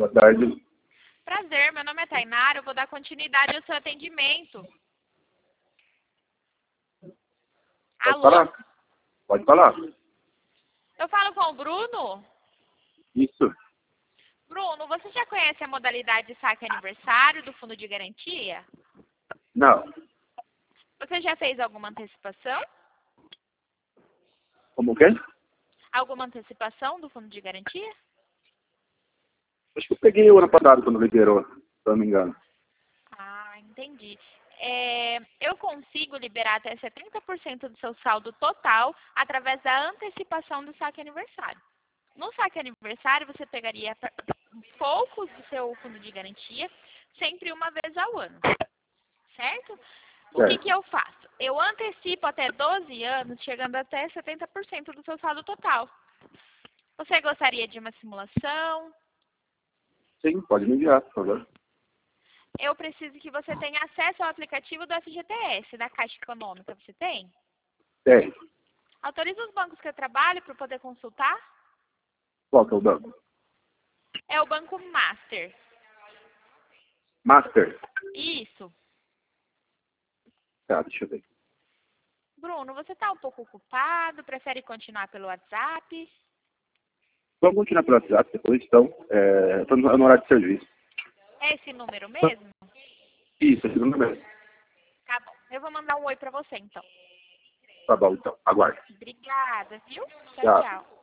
Boa tarde. Prazer, meu nome é Tainara, eu vou dar continuidade ao seu atendimento. Pode Alô? falar? Pode falar. Eu falo com o Bruno? Isso. Bruno, você já conhece a modalidade de saque aniversário do Fundo de Garantia? Não. Você já fez alguma antecipação? Como que é? Alguma antecipação do Fundo de Garantia? Acho que eu peguei o ano passado quando liberou, se eu não me engano. Ah, entendi. Eu consigo liberar até 70% do seu saldo total através da antecipação do saque aniversário. No saque aniversário, você pegaria poucos do seu fundo de garantia, sempre uma vez ao ano, certo? O que eu faço? Eu antecipo até 12 anos, chegando até 70% do seu saldo total. Você gostaria de uma simulação? Sim, pode me enviar, por favor. Eu preciso que você tenha acesso ao aplicativo do FGTS, da Caixa Econômica. Você tem? Tem. Autoriza os bancos que eu trabalho para poder consultar? Qual que é o banco? É o Banco Master. Master. Isso. Tá, deixa eu ver. Bruno, você está um pouco ocupado? Prefere continuar pelo WhatsApp? Vamos continuar pelo WhatsApp depois, então. Estou no horário de serviço. É esse número mesmo? Isso, é segundo mês. Tá bom. Eu vou mandar um oi para você, então. Tá bom, então. Aguarde. Obrigada, viu? Tchau, Tchau. tchau.